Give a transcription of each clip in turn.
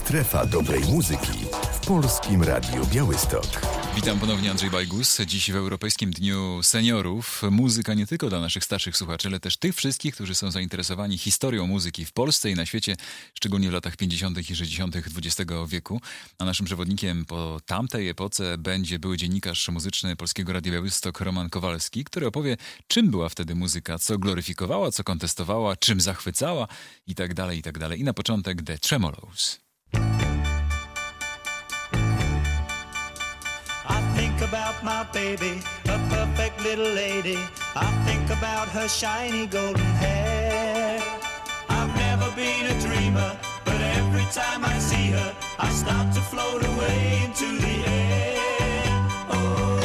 Strefa dobrej muzyki w Polskim Radiu Białystok. Witam ponownie, Andrzej Bajgus. Dziś w Europejskim Dniu Seniorów. Muzyka nie tylko dla naszych starszych słuchaczy, ale też tych wszystkich, którzy są zainteresowani historią muzyki w Polsce i na świecie, szczególnie w latach 50. i 60. XX wieku. A naszym przewodnikiem po tamtej epoce będzie były dziennikarz muzyczny Polskiego Radia Białystok Roman Kowalski, który opowie, czym była wtedy muzyka, co gloryfikowała, co kontestowała, czym zachwycała i tak dalej, i tak dalej. I na początek The Tremolos. I think about my baby, a perfect little lady. I think about her shiny golden hair. I've never been a dreamer, but every time I see her, I start to float away into the air. Oh,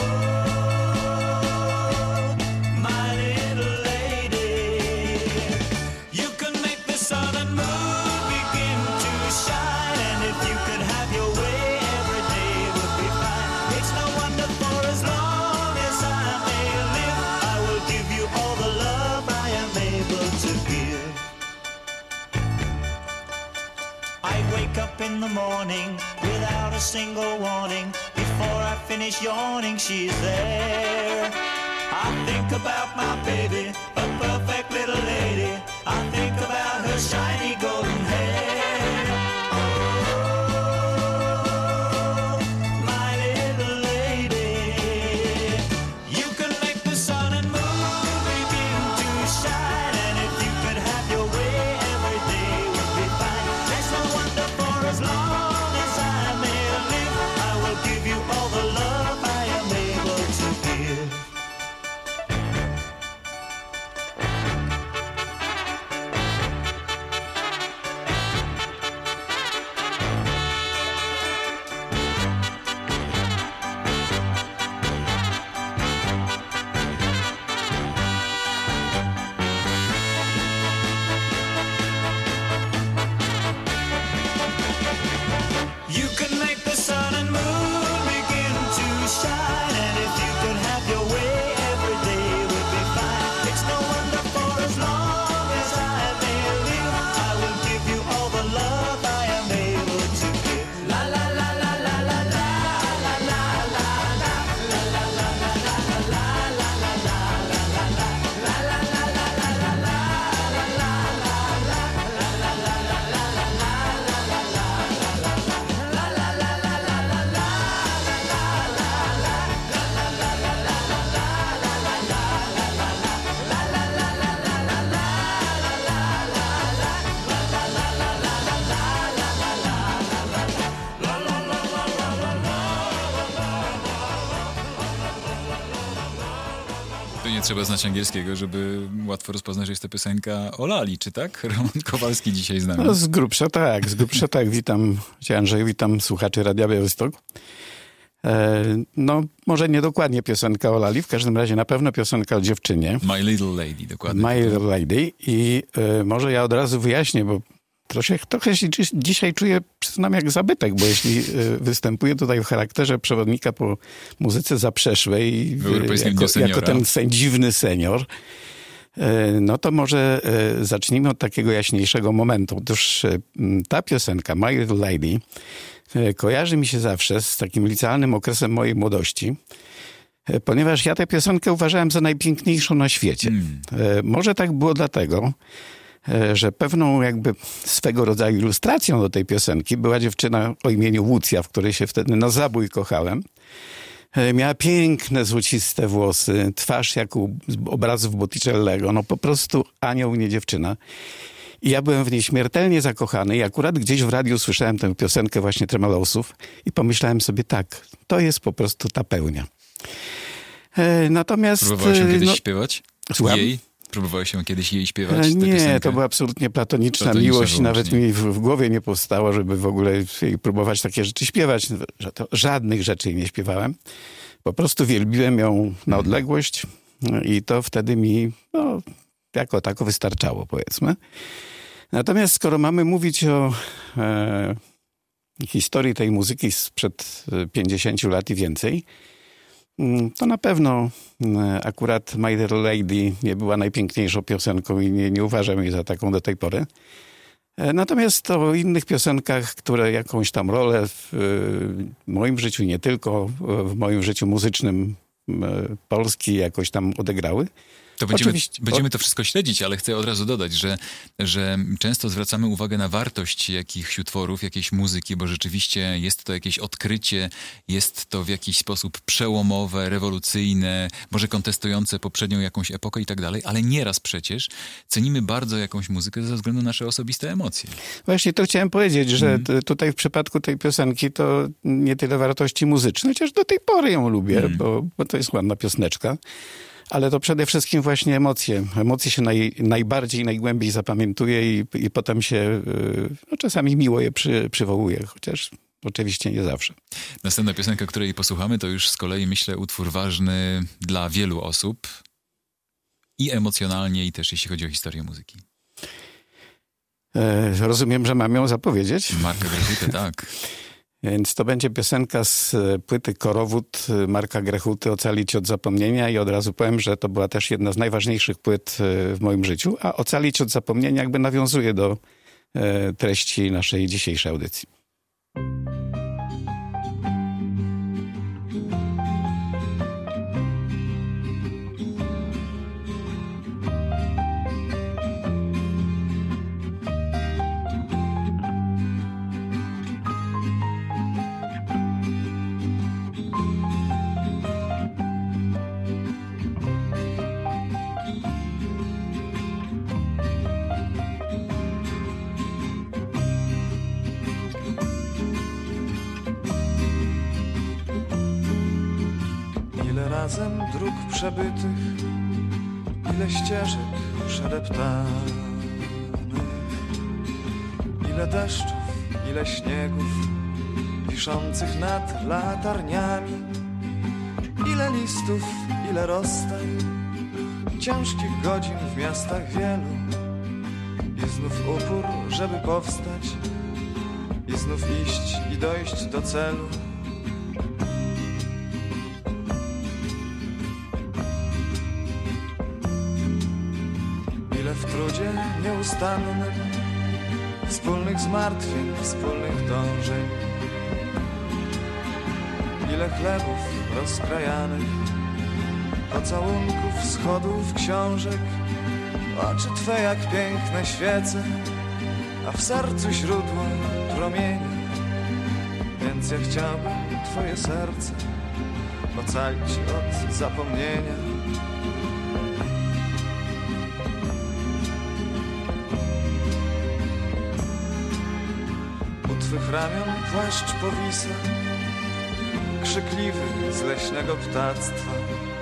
my little lady. You can make the sun and moon begin to shine, and if you could have your way, every day would be fine. It's no wonder, for as long as I may live, I will give you all the love I am able to give. I wake up in the morning without a single warning. Before I finish yawning, she's there. I think about my baby, a perfect little lady. I think about her shiny golden hair. Oh, my little lady. You can make the sun and moon begin to shine, and if you could have your way, every day would be fine. There's no wonder, for as long as I may live, I will give you all the love I am able to give. You can make the sun and moon begin to shine, and if you could have your way, every day would be fine. It's no wonder, for as long as I may live, I will give you all the love I am able to give. La la la la la la la la la la la la la la la Tu nie trzeba znać angielskiego, żeby łatwo rozpoznać, że jest to piosenka o Lali, czy tak? Roman Kowalski dzisiaj z nami. No, z grubsza tak. Witam cię, Andrzej, witam słuchaczy Radia Białystok. No, może nie dokładnie piosenka o Lali, w każdym razie na pewno piosenka o dziewczynie. My Little Lady, dokładnie. My Little Lady. I może ja od razu wyjaśnię, bo trochę się dzisiaj czuję, przyznam, jak zabytek, bo jeśli występuję tutaj w charakterze przewodnika po muzyce zaprzeszłej, jako ten dziwny senior, no to może zacznijmy od takiego jaśniejszego momentu. Otóż ta piosenka, My Little Lady, kojarzy mi się zawsze z takim licealnym okresem mojej młodości, ponieważ ja tę piosenkę uważałem za najpiękniejszą na świecie. Może tak było dlatego, że pewną jakby swego rodzaju ilustracją do tej piosenki była dziewczyna o imieniu Łucja, w której się wtedy na zabój kochałem. Miała piękne, złociste włosy, twarz jak u obrazów Botticellego. No po prostu anioł, nie dziewczyna. I ja byłem w niej śmiertelnie zakochany i akurat gdzieś w radiu słyszałem tę piosenkę właśnie Tremolosów i pomyślałem sobie tak, to jest po prostu ta pełnia. Natomiast... Próbowałeś się kiedyś śpiewać? Słucham? Jej? Próbowałeś się kiedyś jej śpiewać? Nie, to była absolutnie platoniczna miłość i nawet mi w głowie nie powstało, żeby w ogóle jej próbować takie rzeczy śpiewać. Żadnych rzeczy jej nie śpiewałem. Po prostu wielbiłem ją na odległość i to wtedy mi jako tako wystarczało, powiedzmy. Natomiast skoro mamy mówić o historii tej muzyki sprzed 50 lat i więcej, to na pewno akurat My Little Lady nie była najpiękniejszą piosenką i nie uważam jej za taką do tej pory. Natomiast o innych piosenkach, które jakąś tam rolę w moim życiu, nie tylko w moim życiu muzycznym Polski jakoś tam odegrały. To będziemy to wszystko śledzić, ale chcę od razu dodać, że często zwracamy uwagę na wartość jakichś utworów, jakiejś muzyki, bo rzeczywiście jest to jakieś odkrycie, jest to w jakiś sposób przełomowe, rewolucyjne, może kontestujące poprzednią jakąś epokę i tak dalej, ale nieraz przecież cenimy bardzo jakąś muzykę ze względu na nasze osobiste emocje. Właśnie to chciałem powiedzieć, że tutaj w przypadku tej piosenki to nie tyle wartości muzyczne, chociaż do tej pory ją lubię, bo to jest ładna pioseneczka. Ale to przede wszystkim właśnie emocje. Emocje się najbardziej, najgłębiej zapamiętuje i potem się czasami miło je przywołuje, chociaż oczywiście nie zawsze. Następna piosenka, której posłuchamy, to już z kolei, myślę, utwór ważny dla wielu osób i emocjonalnie, i też jeśli chodzi o historię muzyki. Rozumiem, że mam ją zapowiedzieć. Marka Grechuty, tak. Więc to będzie piosenka z płyty Korowód Marka Grechuty, Ocalić od zapomnienia, i od razu powiem, że to była też jedna z najważniejszych płyt w moim życiu, a Ocalić od zapomnienia jakby nawiązuje do treści naszej dzisiejszej audycji. Razem dróg przebytych, ile ścieżek przedeptanych, ile deszczów, ile śniegów wiszących nad latarniami, ile listów, ile rozstań, ciężkich godzin w miastach wielu, i znów upór, żeby powstać, i znów iść i dojść do celu. W trudzie nieustannym, wspólnych zmartwień, wspólnych dążeń, ile chlebów rozkrajanych, pocałunków, schodów, książek, oczy Twe jak piękne świece, a w sercu źródło promieni. Więc ja chciałbym Twoje serce ocalić od zapomnienia. Twych ramion płaszcz powisa, krzykliwy z leśnego ptactwa,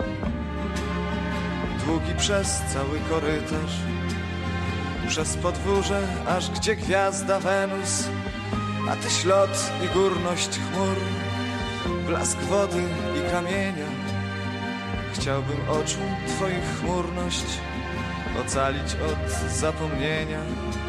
długi przez cały korytarz, przez podwórze, aż gdzie gwiazda Wenus, a Ty ślot i górność chmur, blask wody i kamienia. Chciałbym oczu Twoich chmurność ocalić od zapomnienia.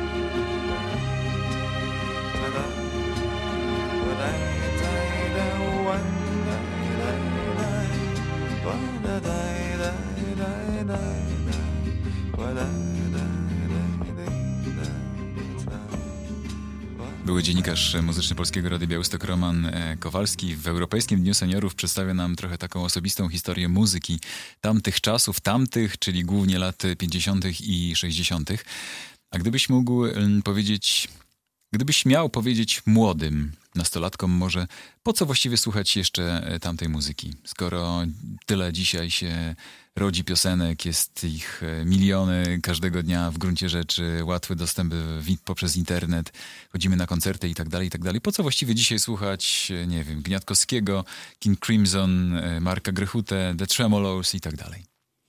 Były dziennikarz muzyczny Polskiego Radia Białystok Roman Kowalski w Europejskim Dniu Seniorów przedstawia nam trochę taką osobistą historię muzyki tamtych czasów, czyli głównie lat 50. i 60. A gdybyś mógł powiedzieć, gdybyś miał powiedzieć młodym nastolatkom może, po co właściwie słuchać jeszcze tamtej muzyki, skoro tyle dzisiaj się rodzi piosenek, jest ich miliony każdego dnia w gruncie rzeczy, łatwy dostęp poprzez internet, chodzimy na koncerty i tak dalej, i tak dalej. Po co właściwie dzisiaj słuchać, nie wiem, Gniatkowskiego, King Crimson, Marka Grechutę, The Tremolos i tak dalej?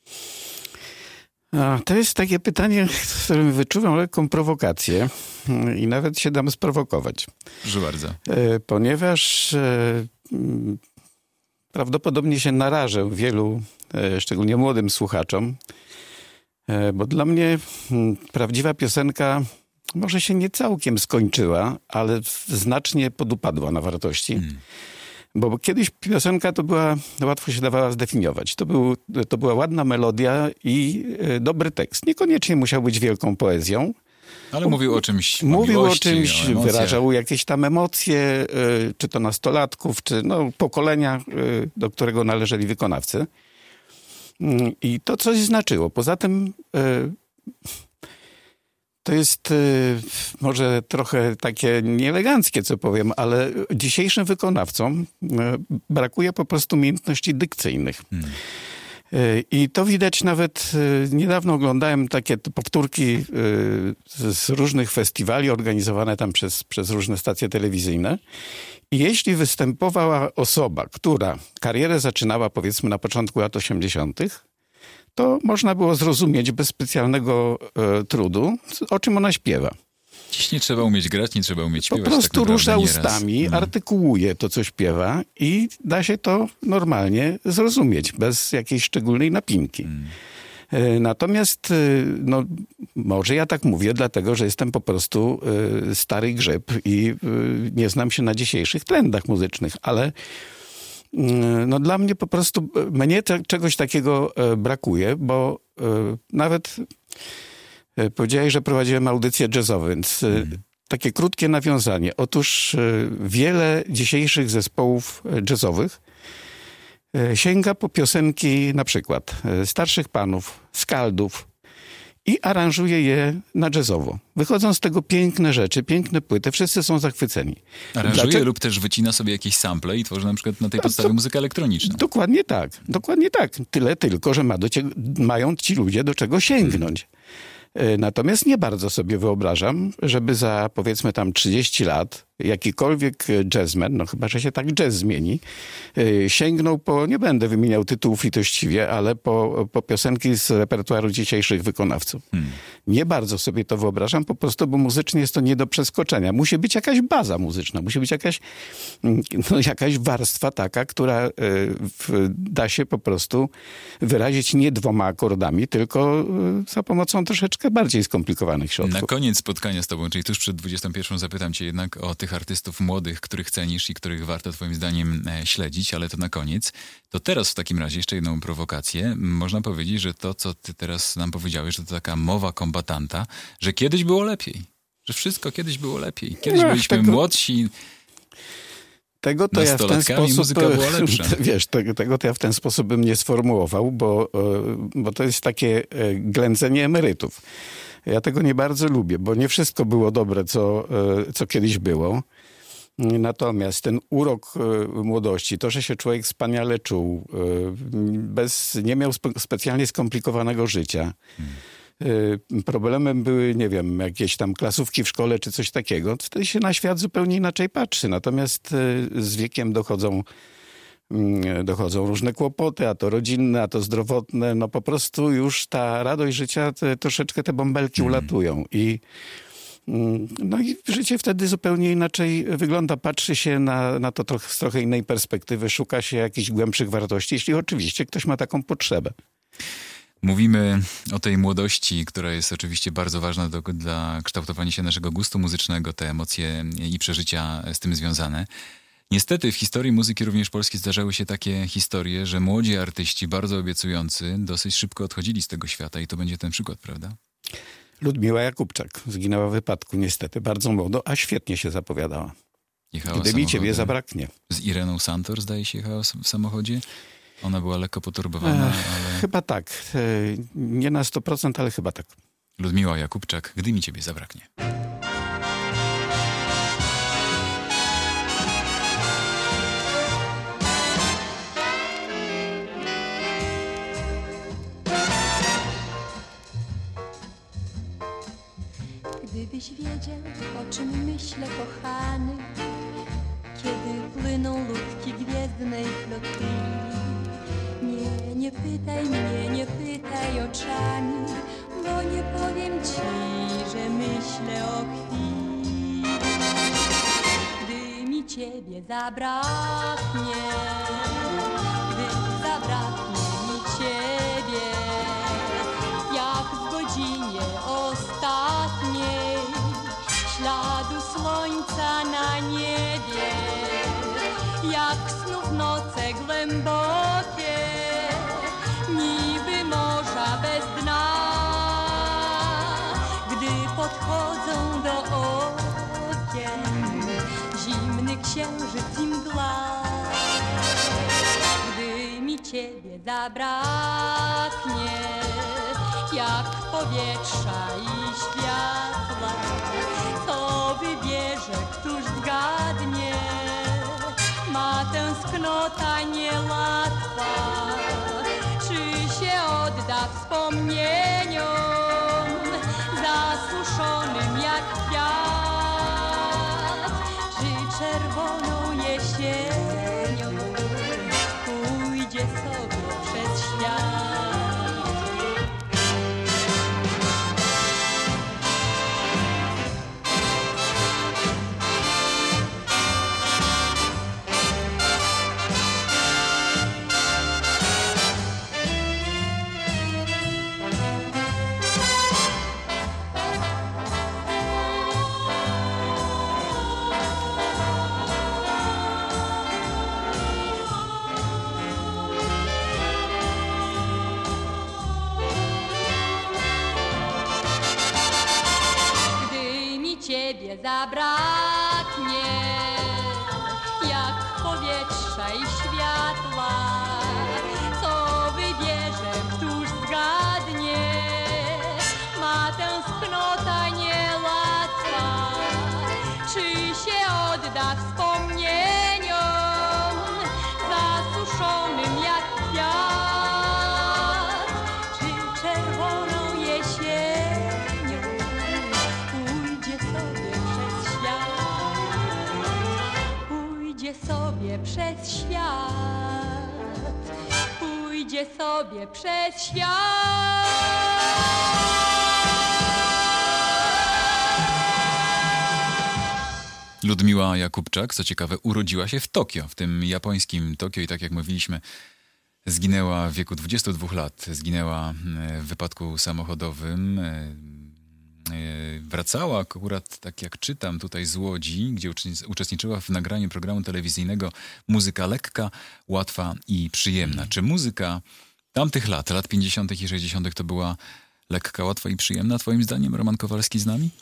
To jest takie pytanie, w którym wyczuwam lekką prowokację i nawet się dam sprowokować. Proszę bardzo. Ponieważ prawdopodobnie się narażę wielu, szczególnie młodym słuchaczom, bo dla mnie prawdziwa piosenka może się nie całkiem skończyła, ale znacznie podupadła na wartości. Bo kiedyś piosenka to była, łatwo się dawała zdefiniować. To była ładna melodia i dobry tekst. Niekoniecznie musiał być wielką poezją, Ale mówił o czymś, Mówił miłości, o czymś, emocjach. wyrażał jakieś tam emocje, czy to nastolatków, czy pokolenia, do którego należeli wykonawcy. I to coś znaczyło. Poza tym to jest może trochę takie nieeleganckie, co powiem, ale dzisiejszym wykonawcom brakuje po prostu umiejętności dykcyjnych. I to widać nawet, niedawno oglądałem takie powtórki z różnych festiwali organizowane tam przez różne stacje telewizyjne. I jeśli występowała osoba, która karierę zaczynała powiedzmy na początku lat 80., to można było zrozumieć bez specjalnego trudu, o czym ona śpiewa. Dziś nie trzeba umieć grać, nie trzeba umieć śpiewać. Po prostu tak rusza nieraz. ustami, artykułuje to, co śpiewa i da się to normalnie zrozumieć, bez jakiejś szczególnej napinki. Natomiast, może ja tak mówię, dlatego, że jestem po prostu stary grzyb i nie znam się na dzisiejszych trendach muzycznych, ale dla mnie po prostu, mnie czegoś takiego brakuje, bo nawet powiedziałeś, że prowadziłem audycję jazzową, więc takie krótkie nawiązanie. Otóż wiele dzisiejszych zespołów jazzowych sięga po piosenki na przykład starszych panów, skaldów i aranżuje je na jazzowo. Wychodzą z tego piękne rzeczy, piękne płyty, wszyscy są zachwyceni. Aranżuje lub też wycina sobie jakieś sample i tworzy na przykład na tej podstawie muzykę elektroniczną. Dokładnie tak. Tyle tylko, że mają ci ludzie do czego sięgnąć. Natomiast nie bardzo sobie wyobrażam, żeby za powiedzmy tam 30 lat jakikolwiek jazzman, chyba że się tak jazz zmieni, sięgnął po, nie będę wymieniał tytułów litościwie, ale po piosenki z repertuaru dzisiejszych wykonawców. Nie bardzo sobie to wyobrażam, po prostu, bo muzycznie jest to nie do przeskoczenia. Musi być jakaś baza muzyczna, musi być jakaś warstwa taka, która da się po prostu wyrazić nie 2 akordami, tylko za pomocą troszeczkę bardziej skomplikowanych środków. Na koniec spotkania z tobą, czyli tuż przed 21, zapytam cię jednak o tych artystów młodych, których cenisz i których warto twoim zdaniem śledzić, ale to na koniec. To teraz w takim razie jeszcze jedną prowokację. Można powiedzieć, że to, co ty teraz nam powiedziałeś, że to taka mowa kombatanta, że kiedyś było lepiej. Że wszystko kiedyś było lepiej. Kiedyś byliśmy młodsi, Tego to ja w ten sposób, muzyka była lepsza. Wiesz, tego to ja w ten sposób bym nie sformułował, bo to jest takie ględzenie emerytów. Ja tego nie bardzo lubię, bo nie wszystko było dobre, co kiedyś było. Natomiast ten urok młodości, to, że się człowiek wspaniale czuł, nie miał specjalnie skomplikowanego życia. Problemem były, nie wiem, jakieś tam klasówki w szkole czy coś takiego. Wtedy się na świat zupełnie inaczej patrzy. Natomiast z wiekiem dochodzą różne kłopoty, a to rodzinne, a to zdrowotne. Po prostu już ta radość życia, troszeczkę te bąbelki ulatują. I życie wtedy zupełnie inaczej wygląda. Patrzy się na to z trochę innej perspektywy, szuka się jakichś głębszych wartości, jeśli oczywiście ktoś ma taką potrzebę. Mówimy o tej młodości, która jest oczywiście bardzo ważna dla kształtowania się naszego gustu muzycznego, te emocje i przeżycia z tym związane. Niestety w historii muzyki również polskiej zdarzały się takie historie, że młodzi artyści, bardzo obiecujący, dosyć szybko odchodzili z tego świata i to będzie ten przykład, prawda? Ludmiła Jakubczak zginęła w wypadku niestety bardzo młodo, a świetnie się zapowiadała. Gdy mi ciebie zabraknie. Z Ireną Santor, zdaje się, jechała w samochodzie. Ona była lekko poturbowana, ale... Chyba tak. Nie na 100%, ale chyba tak. Ludmiła Jakubczak, Gdy mi ciebie zabraknie. Gdybyś wiedział, o czym myślę, kochany, kiedy płyną ludki gwiezdnej flotylli. Nie pytaj mnie, nie pytaj oczami, bo nie powiem ci, że myślę o chwili. Gdy mi ciebie zabraknie, gdy zabraknie mi ciebie, jak w godzinie ostatniej śladu słońca na niebie, jak snów noce głębokie, niby morza bez dna. Gdy po podchodzą do okien, zimny księżyc i mgła. Gdy mi ciebie zabraknie, jak powietrza i światła, to wybierze, któż zgadnie, ma tęsknota niełatwa. Czy się odda wspomnieniom zasuszonym jak kwiat, czy czerwoną jesienią pójdzie sobie przez świat. Ciebie zabraknie, jak powietrza i światła, co wybierze, któż zgadnie, ma tęsknota niełatwa. Czy się odda wspomnieniom zasuszonym jak kwiat, czy czerwoną jesienią pójdzie sobie przez świat, pójdzie sobie przez świat. Ludmiła Jakubczak, co ciekawe, urodziła się w Tokio, w tym japońskim Tokio i tak jak mówiliśmy, zginęła w wieku 22 lat. Zginęła w wypadku samochodowym. Wracała akurat, tak jak czytam tutaj z Łodzi, gdzie uczestniczyła w nagraniu programu telewizyjnego Muzyka lekka, łatwa i przyjemna. Czy muzyka tamtych lat 50. i 60. to była lekka, łatwa i przyjemna? Twoim zdaniem, Roman Kowalski z nami?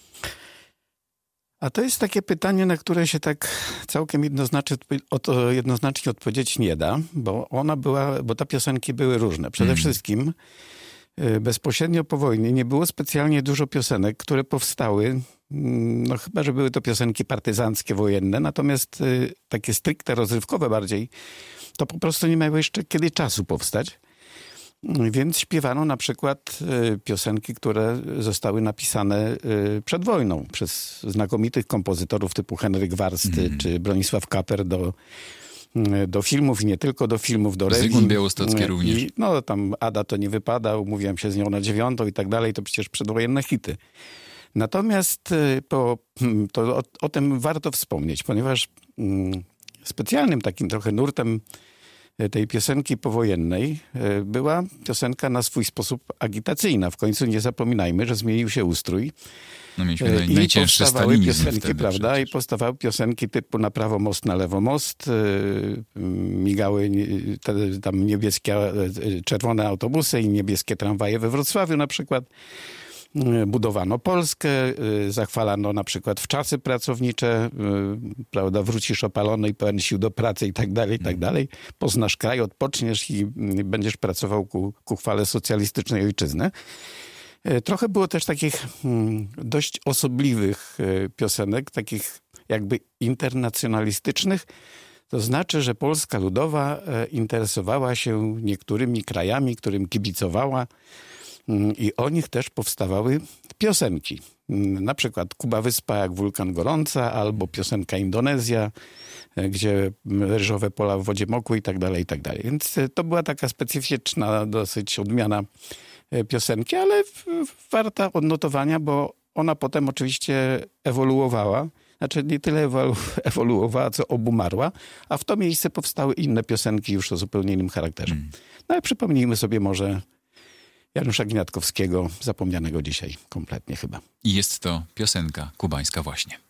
A to jest takie pytanie, na które się tak całkiem jednoznacznie odpowiedzieć nie da, bo te piosenki były różne. Przede wszystkim bezpośrednio po wojnie nie było specjalnie dużo piosenek, które powstały, no chyba, że były to piosenki partyzanckie, wojenne, natomiast takie stricte rozrywkowe bardziej, to po prostu nie miały jeszcze kiedy czasu powstać. Więc śpiewano na przykład piosenki, które zostały napisane przed wojną przez znakomitych kompozytorów typu Henryk Warsty czy Bronisław Kaper do filmów i nie tylko do filmów, do rewii. Zygmunt Białostocki również. No tam Ada to nie wypada, umówiłem się z nią na 9 i tak dalej, to przecież przedwojenne hity. Natomiast o tym warto wspomnieć, ponieważ specjalnym takim trochę nurtem tej piosenki powojennej była piosenka na swój sposób agitacyjna. W końcu nie zapominajmy, że zmienił się ustrój. No mieliśmy najcięższe stalinizm piosenki, prawda? Przecież. I powstawały piosenki typu na prawo most, na lewo most. Migały tam czerwone autobusy i niebieskie tramwaje we Wrocławiu na przykład. Budowano Polskę, zachwalano na przykład wczasy pracownicze, prawda, wrócisz opalony i pełen sił do pracy i tak dalej, i tak dalej. Poznasz kraj, odpoczniesz i będziesz pracował ku chwale socjalistycznej ojczyzny. Trochę było też takich dość osobliwych piosenek, takich jakby internacjonalistycznych. To znaczy, że Polska Ludowa interesowała się niektórymi krajami, którym kibicowała, i o nich też powstawały piosenki. Na przykład Kuba Wyspa jak wulkan gorąca, albo piosenka Indonezja, gdzie ryżowe pola w wodzie mokły i tak dalej, i tak dalej. Więc to była taka specyficzna dosyć odmiana piosenki, ale warta odnotowania, bo ona potem oczywiście ewoluowała. Znaczy nie tyle ewoluowała, co obumarła, a w to miejsce powstały inne piosenki już o zupełnie innym charakterze. No ale przypomnijmy sobie może Janusza Gniatkowskiego, zapomnianego dzisiaj kompletnie chyba. I jest to piosenka kubańska właśnie.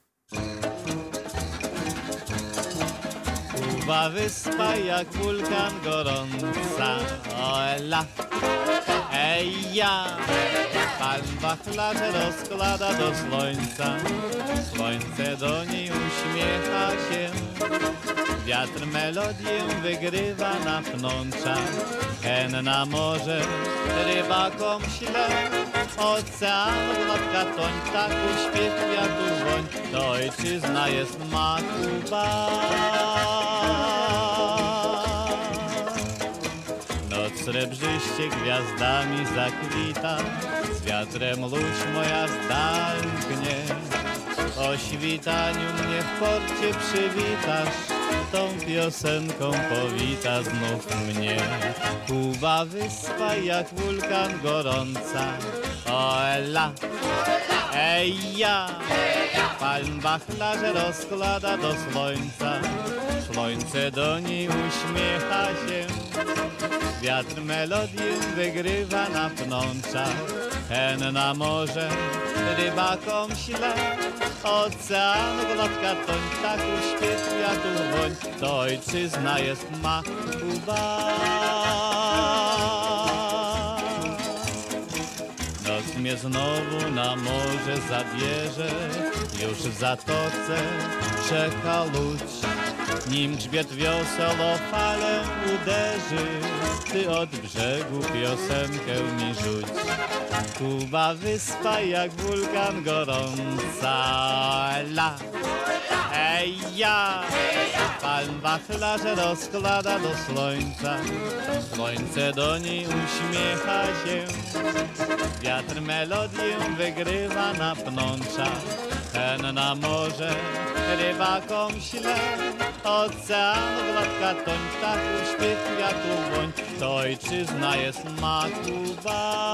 Kuba wyspa jak wulkan gorąca, o ela. ja, pan wachlarze rozkłada do słońca, słońce do niej uśmiecha się. Wiatr melodię wygrywa na pnączach, hen na morze rybakom śle. Ocean, gładka toń, ptaków śpiew, kwiatów woń, to ojczyzna jest ma Kuba. Noc srebrzyście gwiazdami zakwita, z wiatrem łódź moja wzdalknie. O świtaniu mnie w porcie przywitasz, tą piosenką powita znów mnie. Kuba wyspa jak wulkan gorąca, o ela, ja, palm wachlarze rozkłada do słońca, słońce do niej uśmiecha się. Wiatr melodię wygrywa na pnączach, hen na morze rybakom śle. Ocean, gładka toń, ptaków śpiew, kwiatów woń, to ojczyzna jest ma Kuba. Noc mnie znowu na morze zabierze, już w zatoce czeka łódź. Nim grzbiet wioseł o falę uderzy, ty od brzegu piosenkę mi rzuć. Kuba wyspa jak wulkan gorąca, la, ja, palm wachlarze rozkłada do słońca, słońce do niej uśmiecha się. Wiatr melodię wygrywa na pnączach, hen na morze rybakom śle. Ocean, gładka toń, ptaków śpiew, kwiatów woń, to ojczyzna jest ma Kuba.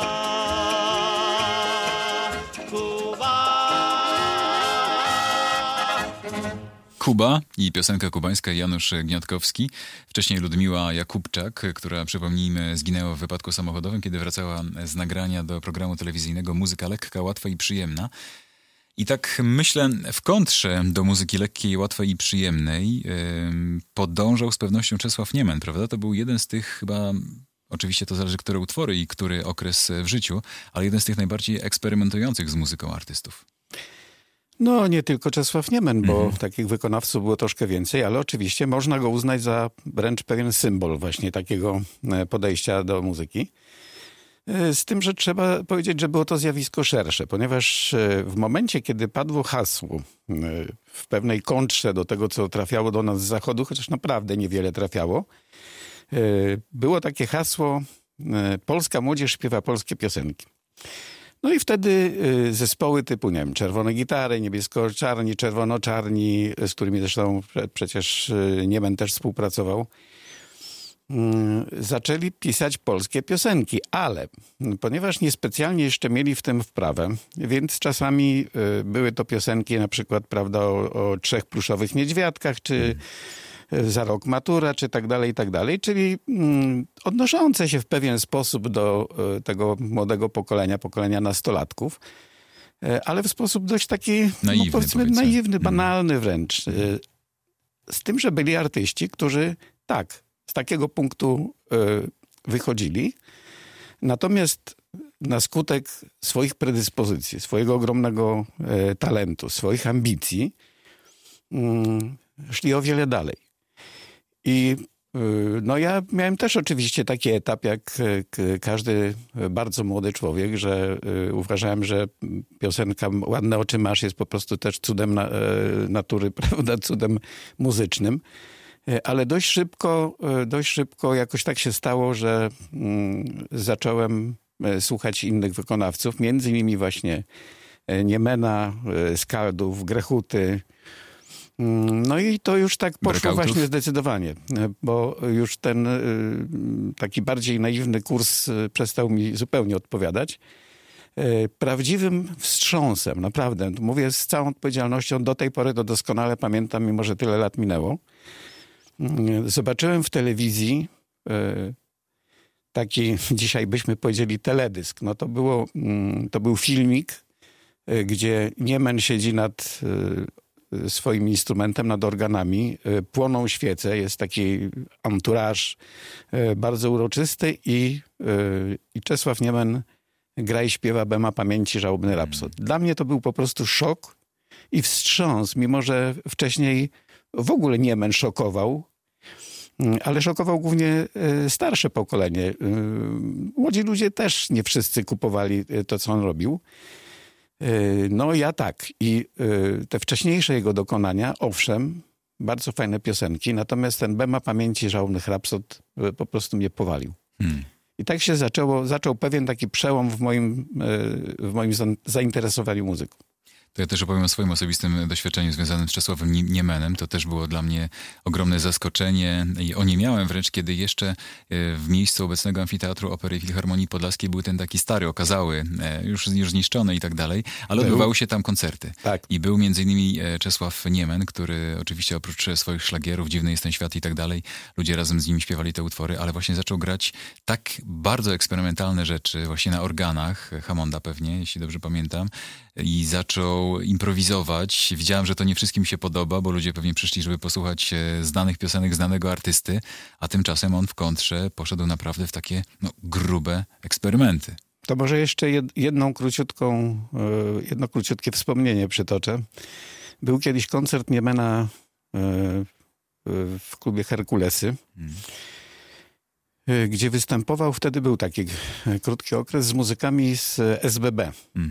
Kuba i piosenka kubańska Janusz Gniatkowski. Wcześniej Ludmiła Jakubczak, która, przypomnijmy, zginęła w wypadku samochodowym, kiedy wracała z nagrania do programu telewizyjnego Muzyka lekka, łatwa i przyjemna. I tak myślę, w kontrze do muzyki lekkiej, łatwej i przyjemnej podążał z pewnością Czesław Niemen, prawda? To był jeden z tych chyba, oczywiście to zależy, które utwory i który okres w życiu, ale jeden z tych najbardziej eksperymentujących z muzyką artystów. No, nie tylko Czesław Niemen, bo takich wykonawców było troszkę więcej, ale oczywiście można go uznać za wręcz pewien symbol właśnie takiego podejścia do muzyki. Z tym, że trzeba powiedzieć, że było to zjawisko szersze, ponieważ w momencie, kiedy padło hasło w pewnej kontrze do tego, co trafiało do nas z zachodu, chociaż naprawdę niewiele trafiało, było takie hasło: polska młodzież śpiewa polskie piosenki. No i wtedy zespoły typu, nie wiem, Czerwone Gitary, Niebiesko-Czarni, Czerwono-Czarni, z którymi zresztą przecież Niemen też współpracował, zaczęli pisać polskie piosenki, ale ponieważ niespecjalnie jeszcze mieli w tym wprawę, więc czasami były to piosenki na przykład, prawda, o 3 pluszowych niedźwiadkach, czy Za rok matura, czy tak dalej, czyli odnoszące się w pewien sposób do tego młodego pokolenia nastolatków, ale w sposób dość taki, naiwny, powiedzmy, naiwny, banalny wręcz. Z tym, że byli artyści, którzy tak, z takiego punktu wychodzili, natomiast na skutek swoich predyspozycji, swojego ogromnego talentu, swoich ambicji szli o wiele dalej. I no ja miałem też oczywiście taki etap, jak każdy bardzo młody człowiek, że uważałem, że piosenka Ładne oczy masz jest po prostu też cudem natury, prawda, cudem muzycznym. Ale dość szybko jakoś tak się stało, że zacząłem słuchać innych wykonawców, między innymi właśnie Niemena, Skaldów, Grechuty. No i to już tak poszło Breakoutów. właśnie zdecydowanie, bo już ten taki bardziej naiwny kurs przestał mi zupełnie odpowiadać. Prawdziwym wstrząsem, naprawdę, mówię z całą odpowiedzialnością, do tej pory to doskonale pamiętam, mimo że tyle lat minęło. Zobaczyłem w telewizji taki, dzisiaj byśmy powiedzieli, teledysk. No to był filmik, gdzie Niemen siedzi nad swoim instrumentem nad organami. Płoną świece, jest taki entourage bardzo uroczysty i Czesław Niemen gra i śpiewa Bema pamięci żałobny rapsod. Dla mnie to był po prostu szok i wstrząs, mimo że wcześniej w ogóle Niemen szokował, ale szokował głównie starsze pokolenie. Młodzi ludzie też nie wszyscy kupowali to, co on robił. No ja tak. I te wcześniejsze jego dokonania, owszem, bardzo fajne piosenki, natomiast ten Bema pamięci żałobnych rapsod po prostu mnie powalił. I tak się zaczął pewien taki przełom w moim zainteresowaniu muzyką. To ja też opowiem o swoim osobistym doświadczeniu związanym z Czesławem Niemenem. To też było dla mnie ogromne zaskoczenie i oniemiałem wręcz, kiedy jeszcze w miejscu obecnego Amfiteatru Opery i Filharmonii Podlaskiej był ten taki stary, okazały, już zniszczony i tak dalej, ale odbywały się tam koncerty. Tak. I był między innymi Czesław Niemen, który oczywiście oprócz swoich szlagierów, Dziwny jest ten świat i tak dalej, ludzie razem z nim śpiewali te utwory, ale właśnie zaczął grać tak bardzo eksperymentalne rzeczy, właśnie na organach, Hammonda pewnie, jeśli dobrze pamiętam, i zaczął improwizować. Widziałem, że to nie wszystkim się podoba, bo ludzie pewnie przyszli, żeby posłuchać znanych piosenek znanego artysty, a tymczasem on w kontrze poszedł naprawdę w takie grube eksperymenty. To może jeszcze jedno króciutkie wspomnienie przytoczę. Był kiedyś koncert Niemena w klubie Herkulesy, gdzie występował, wtedy był taki krótki okres z muzykami z SBB.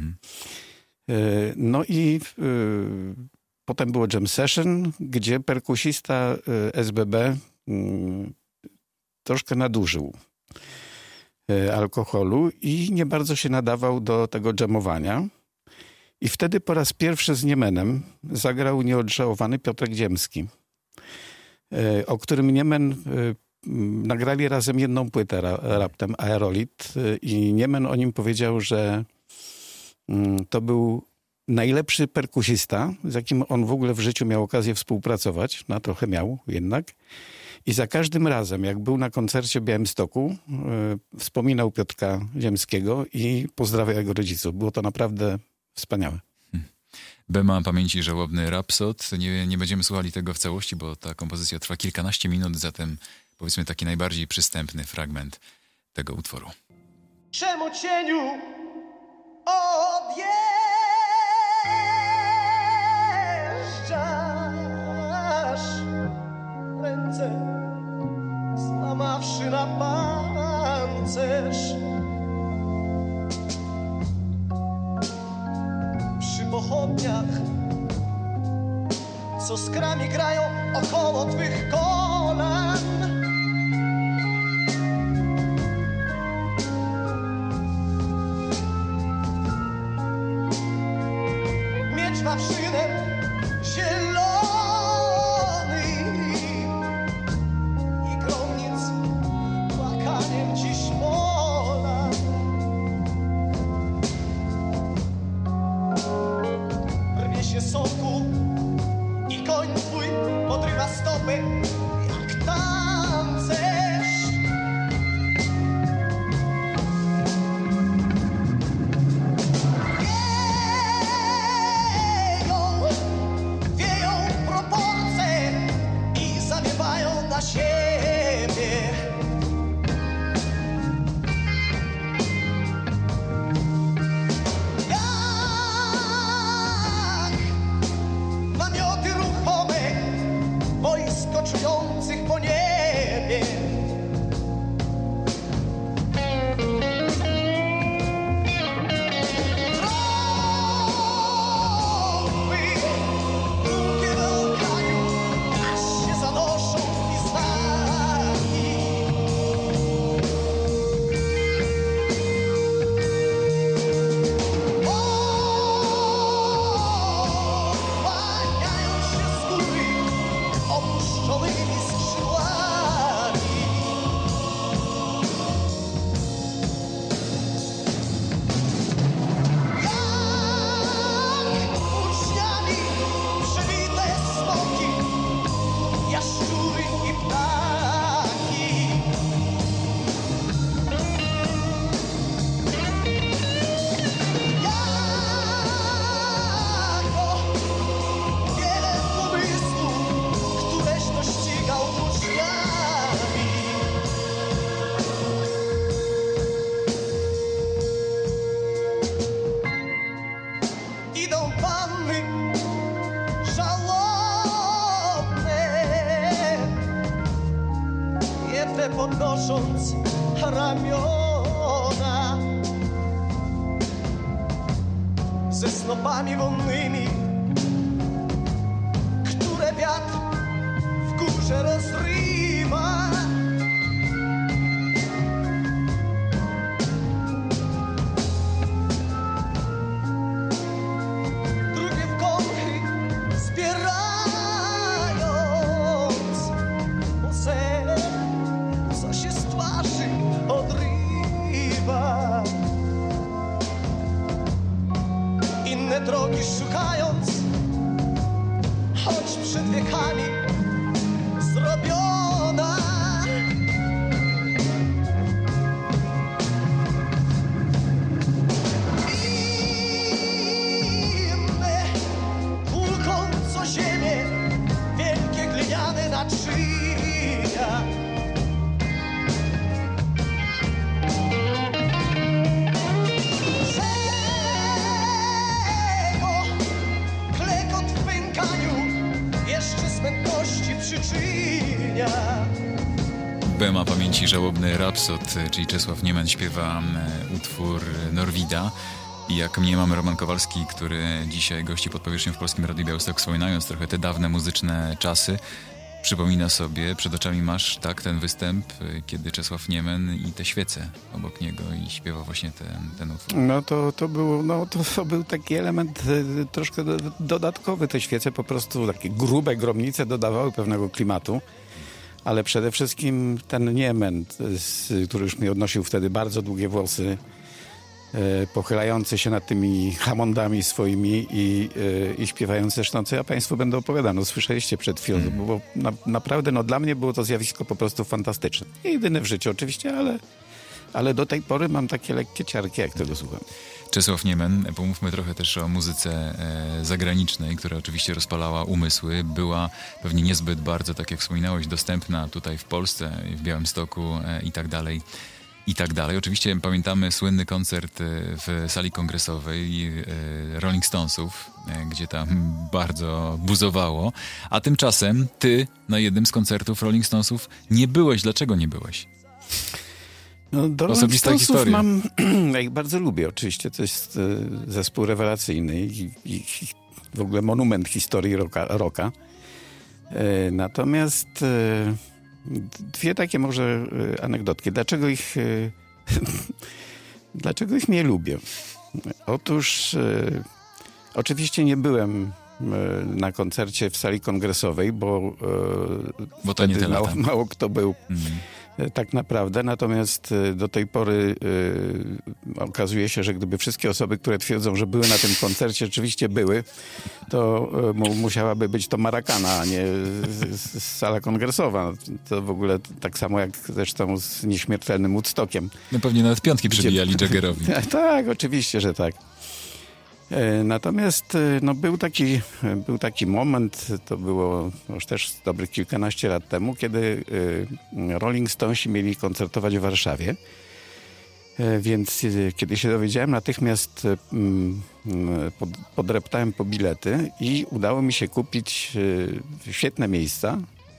No i potem było jam session, gdzie perkusista SBB troszkę nadużył alkoholu i nie bardzo się nadawał do tego jamowania. I wtedy po raz pierwszy z Niemenem zagrał nieodżałowany Piotrek Ziemski, o którym Niemen nagrali razem jedną płytę raptem, Aerolit, i Niemen o nim powiedział, że to był najlepszy perkusista, z jakim on w ogóle w życiu miał okazję współpracować. Trochę miał jednak. I za każdym razem, jak był na koncercie w Białymstoku, wspominał Piotrka Ziemskiego i pozdrawiał jego rodziców. Było to naprawdę wspaniałe. Bema pamięci żałobny rapsod. Nie będziemy słuchali tego w całości, bo ta kompozycja trwa kilkanaście minut, zatem powiedzmy taki najbardziej przystępny fragment tego utworu. Czemu cieniu odjeżdżasz? Ręce złamawszy na pancerz, przy pochodniach, co skrami grają około twych kolan. Miecz wawrzynem zielony i gromnic płakaniem dziś mola. Rwie się soku i koń twój podrywa stopy jak tancerz. Wieją proporcje i zawiewają na siebie. Jak namioty ruchome wojsko czujących po niebie. unosząc ramiona. Ze snopami wonnymi, które wiatr w górze rozrywa. Drugie w kąchy zbierając łzę, co się z twarzy odrywa. Inne drogi szukając, choć przed wiekami zrobiona. Inne tłukąco ziemię, wielkie gliniane naczynia. Klekot w pękaniu jeszcze smętności przyczynia. Bema pamięci żałobny Rapsod, czyli Czesław Niemen śpiewa utwór Norwida. I jak mniemam, Roman Kowalski, który dzisiaj gości pod powierzchnią w Polskim Radiu Białystok, wspominając trochę te dawne muzyczne czasy, przypomina sobie, przed oczami masz ten występ, kiedy Czesław Niemen i te świece obok niego i śpiewa właśnie ten utwór. No to był taki element troszkę dodatkowy. Te świece po prostu takie grube gromnice dodawały pewnego klimatu. Ale przede wszystkim ten Niemen, który już mi odnosił wtedy bardzo długie włosy, pochylający się nad tymi Hammondami swoimi i śpiewający, zresztą co ja Państwu będę opowiadał. No, słyszeliście przed chwilą, bo naprawdę dla mnie było to zjawisko po prostu fantastyczne. Nie jedyne w życiu oczywiście, ale do tej pory mam takie lekkie ciarki, jak tego słucham. Czesław Niemen, pomówmy trochę też o muzyce zagranicznej, która oczywiście rozpalała umysły. Była pewnie niezbyt bardzo, tak jak wspominałeś, dostępna tutaj w Polsce, w Białymstoku i tak dalej. I tak dalej. Oczywiście pamiętamy słynny koncert w sali kongresowej Rolling Stonesów, gdzie tam bardzo buzowało. A tymczasem ty na jednym z koncertów Rolling Stonesów nie byłeś. Dlaczego nie byłeś? No, do Osobista Rolling Stonesów historia. ja ich bardzo lubię. Oczywiście to jest zespół rewelacyjny i w ogóle monument historii rocka. Natomiast dwie takie może anegdotki. Dlaczego ich nie lubię? Otóż oczywiście nie byłem na koncercie w sali kongresowej, bo to nie te lata. Mało kto był tak naprawdę. Natomiast do tej pory okazuje się, że gdyby wszystkie osoby, które twierdzą, że były na tym koncercie, rzeczywiście były, to musiałaby być to Maracana, a nie sala kongresowa. To w ogóle tak samo jak zresztą z nieśmiertelnym Woodstockiem. No pewnie nawet piątki przebijali Jaggerowi. Tak, oczywiście, że tak. Natomiast był taki moment, to było już też dobrych kilkanaście lat temu, kiedy Rolling Stonesi mieli koncertować w Warszawie. Więc kiedy się dowiedziałem, natychmiast podreptałem po bilety i udało mi się kupić świetne miejsca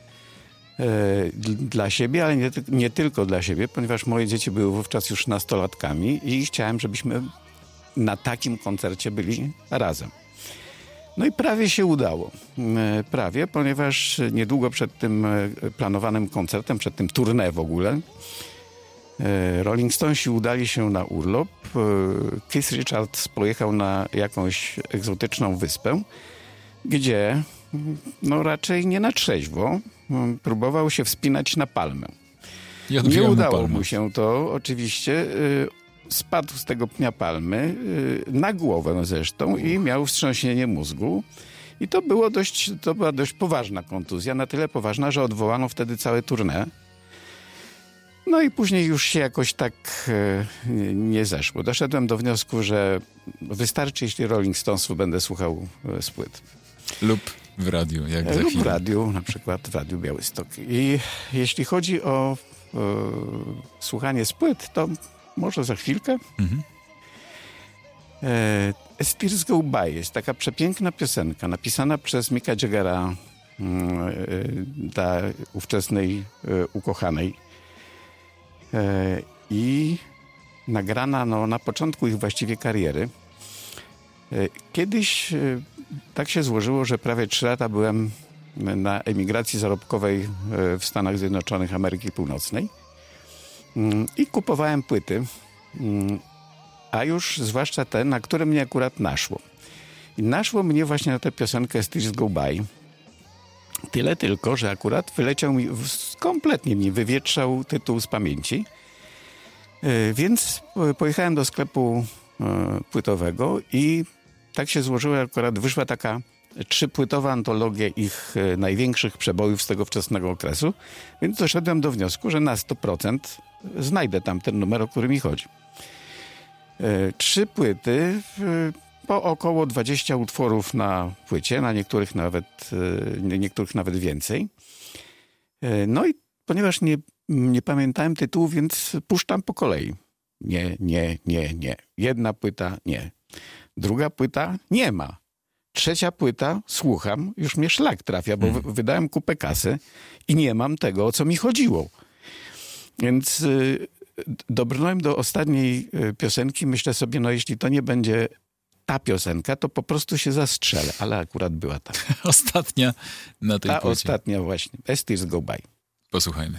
dla siebie, ale nie tylko dla siebie, ponieważ moje dzieci były wówczas już nastolatkami i chciałem, żebyśmy na takim koncercie byli razem. No i prawie się udało. Prawie, ponieważ niedługo przed tym planowanym koncertem, przed tym tournée w ogóle, Rolling Stonesi udali się na urlop. Keith Richards pojechał na jakąś egzotyczną wyspę, gdzie raczej nie na trzeźwo próbował się wspinać na palmę. Nie udało mu się to oczywiście. Spadł z tego pnia palmy, na głowę zresztą, i miał wstrząsienie mózgu. I to była dość poważna kontuzja, na tyle poważna, że odwołano wtedy całe tournée. No i później już się jakoś tak nie zeszło. Doszedłem do wniosku, że wystarczy, jeśli Rolling Stonesów będę słuchał z płyt. Lub w radiu, jak za chwilę. Lub w radiu, na przykład w Radiu Białystok. I jeśli chodzi o słuchanie z płyt, to może za chwilkę. As Tears Go By jest taka przepiękna piosenka napisana przez Micka Jaggera dla ówczesnej ukochanej. i nagrana na początku ich właściwie kariery. Kiedyś tak się złożyło, że prawie 3 lata byłem na emigracji zarobkowej w Stanach Zjednoczonych Ameryki Północnej i kupowałem płyty, a już zwłaszcza te, na które mnie akurat naszło. I naszło mnie właśnie na tę piosenkę Tears Go By. Tyle tylko, że akurat wyleciał mi, kompletnie mi wywietrzał tytuł z pamięci. Więc pojechałem do sklepu płytowego i tak się złożyło, akurat wyszła taka 3-płytowa antologia ich największych przebojów z tego wczesnego okresu, więc doszedłem do wniosku, że na 100% znajdę tam ten numer, o który mi chodzi. 3 płyty, po około 20 utworów na płycie, na niektórych nawet więcej. No i ponieważ nie pamiętałem tytułu, więc puszczam po kolei. Nie. Jedna płyta, nie. Druga płyta, nie ma. Trzecia płyta, słucham, już mnie szlak trafia, bo wydałem kupę kasy i nie mam tego, o co mi chodziło. Więc dobrnąłem do ostatniej piosenki, myślę sobie, jeśli to nie będzie ta piosenka, to po prostu się zastrzelę, ale akurat była ta. Ostatnia na tej płycie. Ostatnia właśnie. Tears Go By. Posłuchajmy.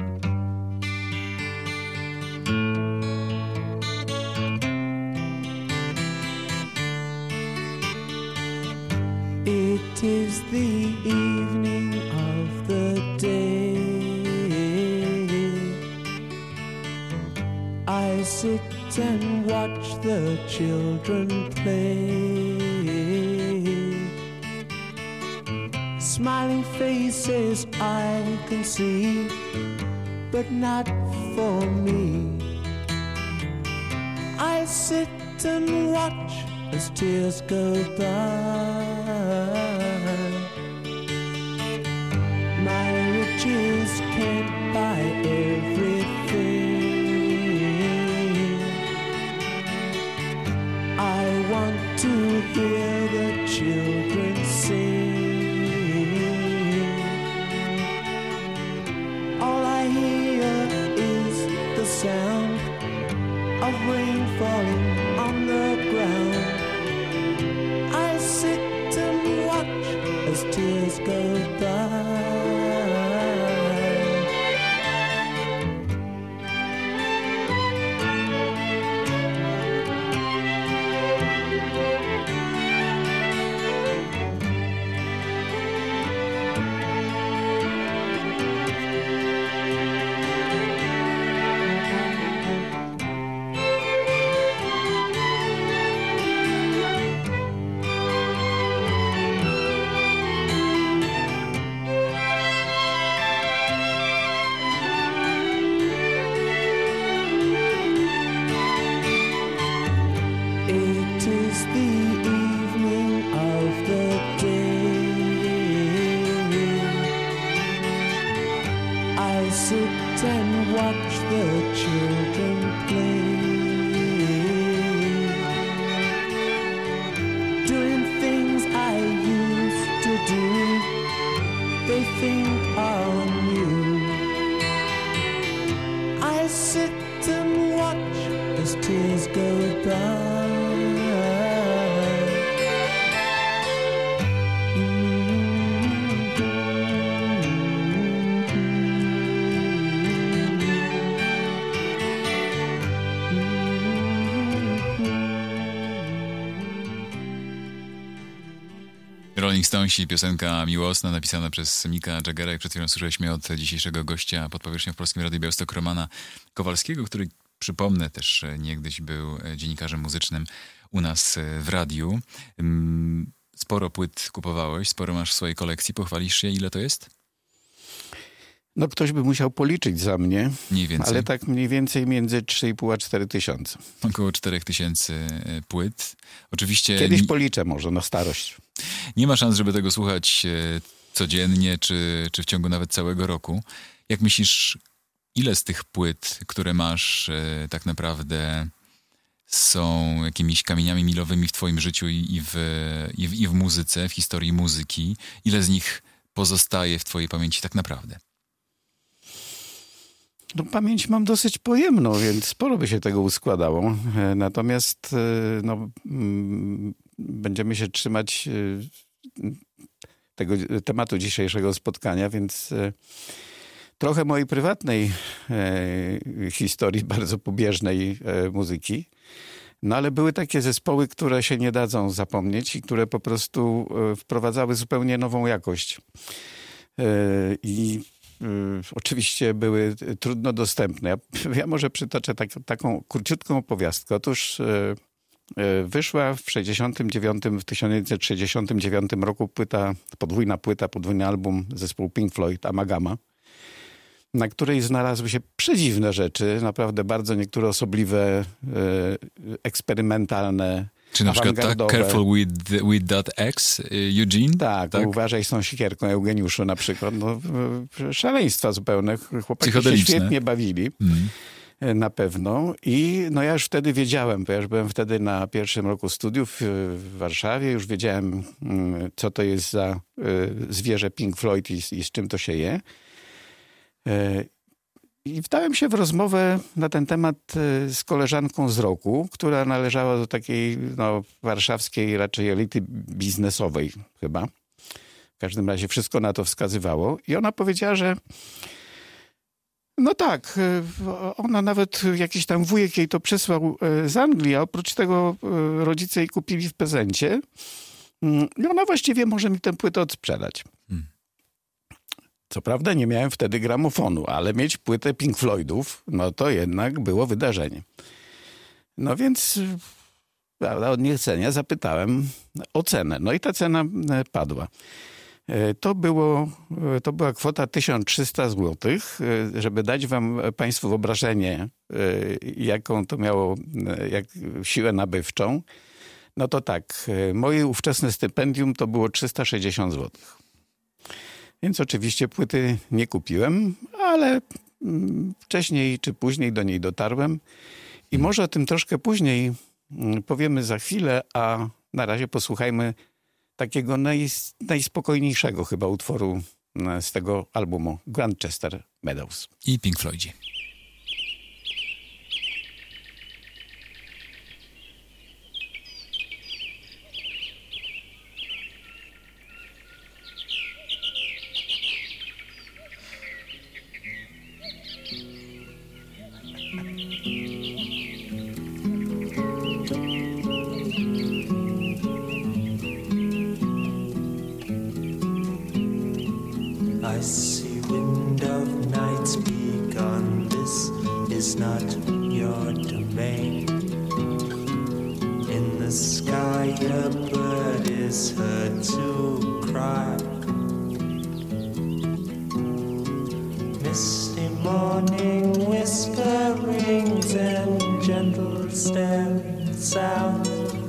It is the evening of the day. I sit and watch the children play. Smiling faces I can see, but not for me. I sit and watch as tears go by. My riches can't buy everything. I want to hear the children sing. All I hear is the sound of rain falling on the ground. I sit and watch as tears go by. Rolling Stonesi, piosenka miłosna napisana przez Micka Jaggera, jak przed chwilą słyszeliśmy od dzisiejszego gościa pod powierzchnią w Polskim Radiu Białystok, Romana Kowalskiego, który, przypomnę, też niegdyś był dziennikarzem muzycznym u nas w radiu. Sporo płyt kupowałeś, sporo masz w swojej kolekcji. Pochwalisz się, ile to jest? No ktoś by musiał policzyć za mnie, mniej więcej. Ale tak mniej więcej między 3,5 a 4 tysiące. Około 4 tysięcy płyt. Oczywiście kiedyś policzę może na starość. Nie ma szans, żeby tego słuchać codziennie, czy w ciągu nawet całego roku. Jak myślisz, ile z tych płyt, które masz, tak naprawdę są jakimiś kamieniami milowymi w twoim życiu i w muzyce, w historii muzyki? Ile z nich pozostaje w twojej pamięci tak naprawdę? No, pamięć mam dosyć pojemną, więc sporo by się tego uskładało. Natomiast będziemy się trzymać tego tematu dzisiejszego spotkania, więc trochę mojej prywatnej historii, bardzo pobieżnej muzyki. No ale były takie zespoły, które się nie dadzą zapomnieć i które po prostu wprowadzały zupełnie nową jakość. I oczywiście były trudno dostępne. Ja może przytoczę taką króciutką opowiastkę. Otóż wyszła w 1969 roku podwójny album zespołu Pink Floyd, Amagama, na której znalazły się przedziwne rzeczy, naprawdę bardzo niektóre osobliwe, eksperymentalne, czy na przykład tak, Careful with that X, Eugene? Tak, uważaj z tą sikierką, Eugeniuszu na przykład. No, szaleństwa zupełne. Chłopaki się świetnie bawili. Na pewno. I no ja już wtedy wiedziałem, bo ja już byłem wtedy na pierwszym roku studiów w Warszawie, już wiedziałem, co to jest za zwierzę Pink Floyd i z czym to się je. I wdałem się w rozmowę na ten temat z koleżanką z roku, która należała do takiej warszawskiej raczej elity biznesowej chyba. W każdym razie wszystko na to wskazywało. I ona powiedziała, że no tak, ona nawet jakiś tam wujek jej to przysłał z Anglii, a oprócz tego rodzice jej kupili w prezencie. I ona właściwie może mi tę płytę odsprzedać. Co prawda nie miałem wtedy gramofonu, ale mieć płytę Pink Floydów, no to jednak było wydarzenie. No więc od niechcenia zapytałem o cenę. No i ta cena padła. To była kwota 1300 zł. Żeby dać państwu wyobrażenie, jaką to miało siłę nabywczą, no to tak, moje ówczesne stypendium to było 360 zł. Więc oczywiście płyty nie kupiłem, ale wcześniej czy później do niej dotarłem. I może o tym troszkę później powiemy za chwilę, a na razie posłuchajmy takiego najspokojniejszego chyba utworu z tego albumu, Grantchester Meadows. I Pink Floydzi. I see wind of nights begun. This is not your domain. In the sky a bird is heard to cry. Misty morning whisperings and gentle staring sounds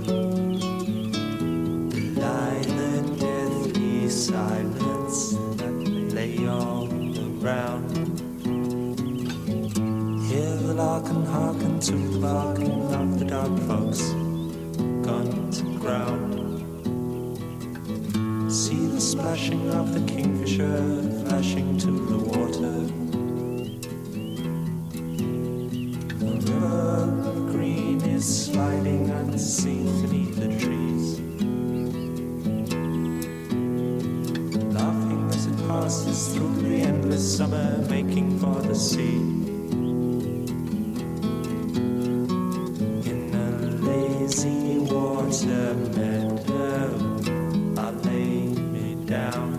belie the deathly silence lay all around. Hear the lark and hearken to the barking of the dog folks gone to ground. See the splashing of the kingfisher flashing to the water. The river green is sliding unseen beneath the trees. Passes through the endless summer, making for the sea. In a lazy water meadow, I lay me down.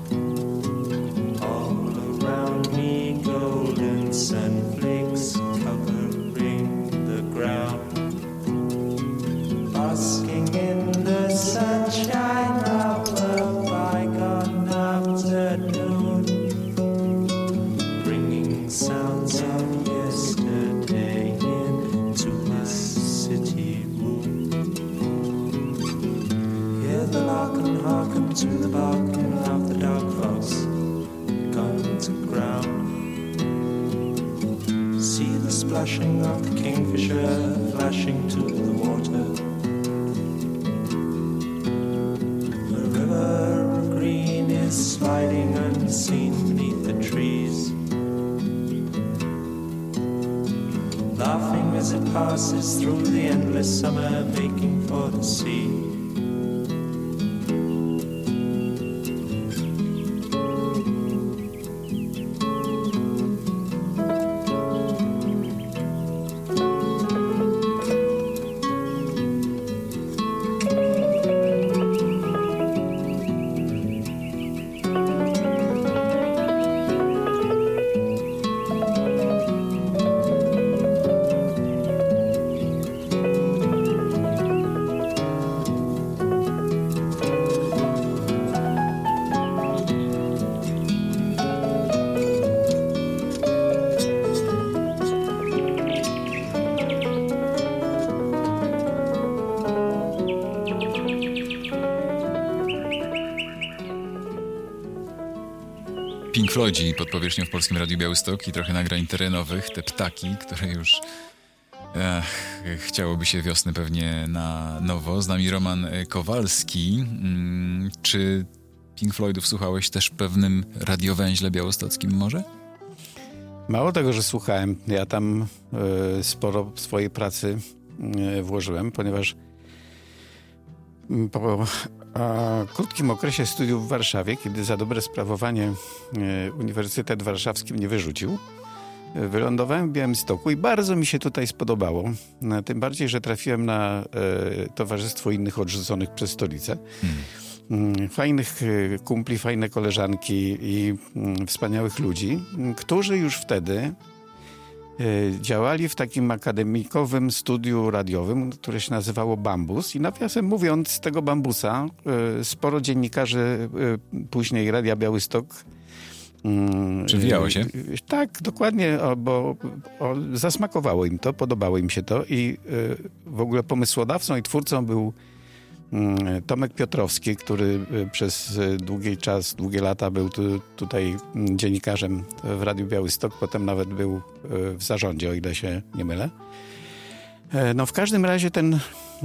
All around me, golden sunflakes covering the ground. Basking in the sunshine of a bygone afternoon, bringing sounds of yesterday into this city room. Hear the lark and hearken to the barking of the dog folks gone to ground. See the splashing of the kingfisher flashing to the water. Sliding unseen beneath the trees. it passes through the endless summer, making for the sea. Pink Floydzi pod powierzchnią w Polskim Radiu Białystok i trochę nagrań terenowych, te ptaki, które już chciałoby się wiosny pewnie na nowo. Z nami Roman Kowalski. Czy Pink Floydów słuchałeś też w pewnym radiowęźle białostockim może? Mało tego, że słuchałem. Ja tam sporo swojej pracy włożyłem, ponieważ po krótkim okresie studiów w Warszawie, kiedy za dobre sprawowanie Uniwersytet Warszawski mnie wyrzucił, wylądowałem w Białymstoku i bardzo mi się tutaj spodobało. Tym bardziej, że trafiłem na towarzystwo innych odrzuconych przez stolicę. Fajnych kumpli, fajne koleżanki i wspaniałych ludzi, którzy już wtedy działali w takim akademikowym studiu radiowym, które się nazywało Bambus. I nawiasem mówiąc, z tego Bambusa sporo dziennikarzy później Radia Białystok przewijało się? Tak, dokładnie, bo zasmakowało im to, podobało im się to i w ogóle pomysłodawcą i twórcą był Tomek Piotrowski, który przez długie lata był tutaj dziennikarzem w Radiu Białystok, potem nawet był w zarządzie, o ile się nie mylę. No w każdym razie ten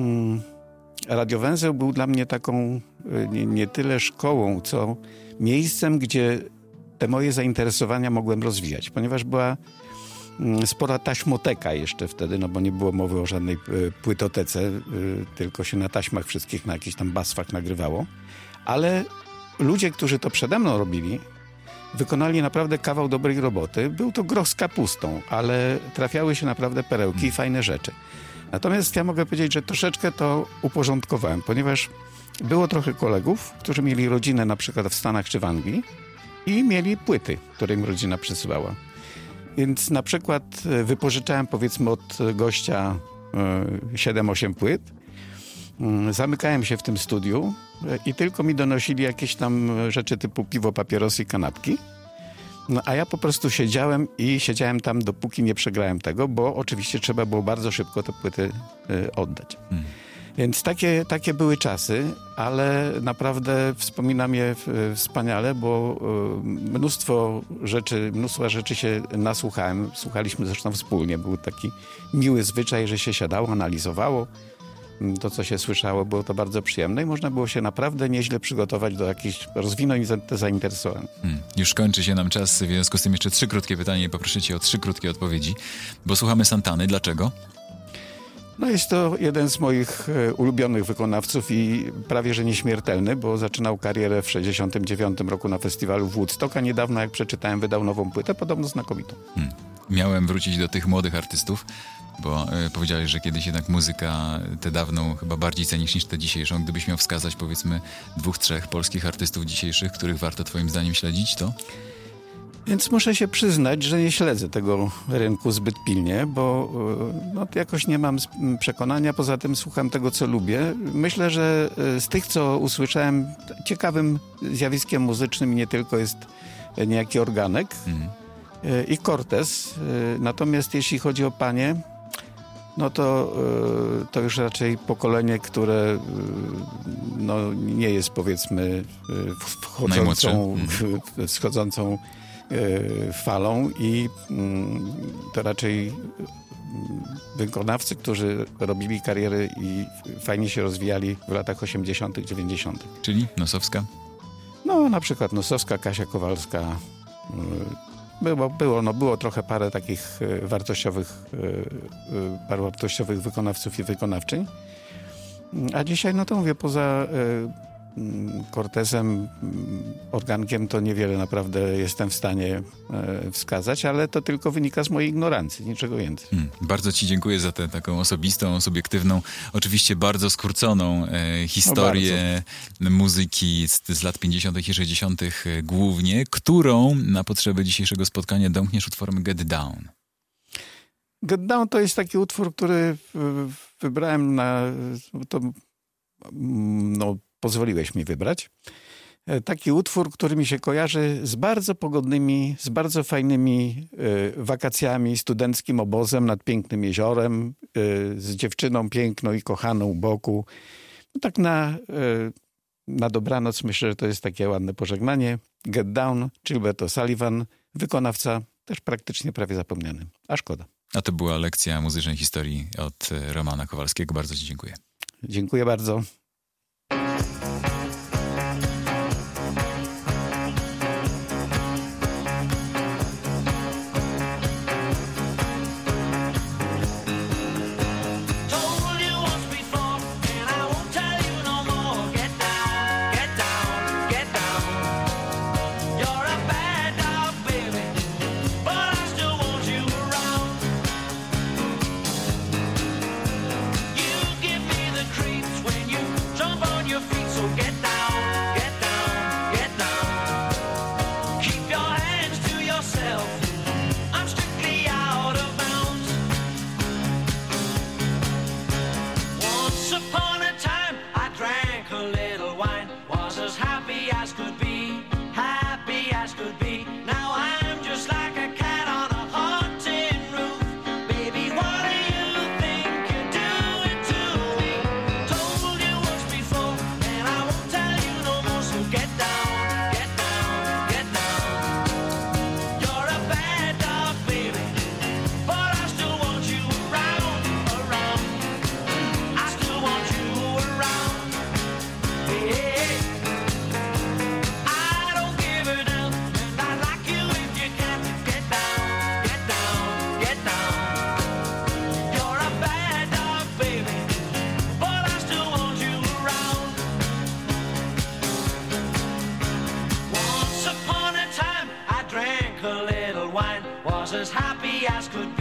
radiowęzeł był dla mnie taką nie tyle szkołą, co miejscem, gdzie te moje zainteresowania mogłem rozwijać, ponieważ była spora taśmoteka jeszcze wtedy, no bo nie było mowy o żadnej płytotece, tylko się na taśmach wszystkich, na jakichś tam baswach nagrywało. Ale ludzie, którzy to przede mną robili, wykonali naprawdę kawał dobrej roboty. Był to groch z kapustą, ale trafiały się naprawdę perełki i fajne rzeczy. Natomiast ja mogę powiedzieć, że troszeczkę to uporządkowałem, ponieważ było trochę kolegów, którzy mieli rodzinę na przykład w Stanach czy w Anglii i mieli płyty, które im rodzina przysyłała. Więc na przykład wypożyczałem powiedzmy od gościa 7-8 płyt, zamykałem się w tym studiu i tylko mi donosili jakieś tam rzeczy typu piwo, papierosy i kanapki. No a ja po prostu siedziałem tam, dopóki nie przegrałem tego, bo oczywiście trzeba było bardzo szybko te płyty oddać. Więc takie były czasy, ale naprawdę wspominam je wspaniale, bo mnóstwo rzeczy się nasłuchałem. Słuchaliśmy zresztą wspólnie. Był taki miły zwyczaj, że się siadało, analizowało to, co się słyszało. Było to bardzo przyjemne i można było się naprawdę nieźle przygotować do jakichś, rozwinąć te zainteresowania. Już kończy się nam czas, w związku z tym jeszcze 3 krótkie pytania i poproszę cię o 3 krótkie odpowiedzi, bo słuchamy Santany. Dlaczego? No jest to jeden z moich ulubionych wykonawców i prawie że nieśmiertelny, bo zaczynał karierę w 1969 roku na festiwalu w Woodstock, a niedawno, jak przeczytałem, wydał nową płytę, podobno znakomitą. Miałem wrócić do tych młodych artystów, bo powiedziałeś, że kiedyś jednak muzyka tę dawną chyba bardziej cenisz niż tę dzisiejszą. Gdybyś miał wskazać powiedzmy 2-3 polskich artystów dzisiejszych, których warto twoim zdaniem śledzić, to? Więc muszę się przyznać, że nie śledzę tego rynku zbyt pilnie, bo no, jakoś nie mam przekonania. Poza tym słucham tego, co lubię. Myślę, że z tych, co usłyszałem, ciekawym zjawiskiem muzycznym nie tylko jest niejaki Organek i Cortez. Natomiast jeśli chodzi o panie, no to już raczej pokolenie, które no, nie jest powiedzmy wschodzącą falą i to raczej wykonawcy, którzy robili kariery i fajnie się rozwijali w latach 80., 90. Czyli Nosowska? No na przykład Nosowska, Kasia Kowalska, Było trochę parę takich paru wartościowych wykonawców i wykonawczyń. A dzisiaj, no to mówię, poza Cortezem, organkiem, to niewiele naprawdę jestem w stanie wskazać, ale to tylko wynika z mojej ignorancji, niczego więcej. Bardzo ci dziękuję za tę taką osobistą, subiektywną, oczywiście bardzo skróconą historię muzyki z lat 50. i 60. głównie, którą na potrzeby dzisiejszego spotkania domkniesz utworem Get Down. Get Down to jest taki utwór, który wybrałem pozwoliłeś mi wybrać. Taki utwór, który mi się kojarzy z bardzo pogodnymi, z bardzo fajnymi wakacjami, studenckim obozem nad pięknym jeziorem, z dziewczyną piękną i kochaną u boku. No tak na dobranoc myślę, że to jest takie ładne pożegnanie. Get Down, Gilbert O'Sullivan, wykonawca też praktycznie prawie zapomniany. A szkoda. A to była lekcja muzycznej historii od Romana Kowalskiego. Bardzo ci dziękuję. Dziękuję bardzo. As happy as could be.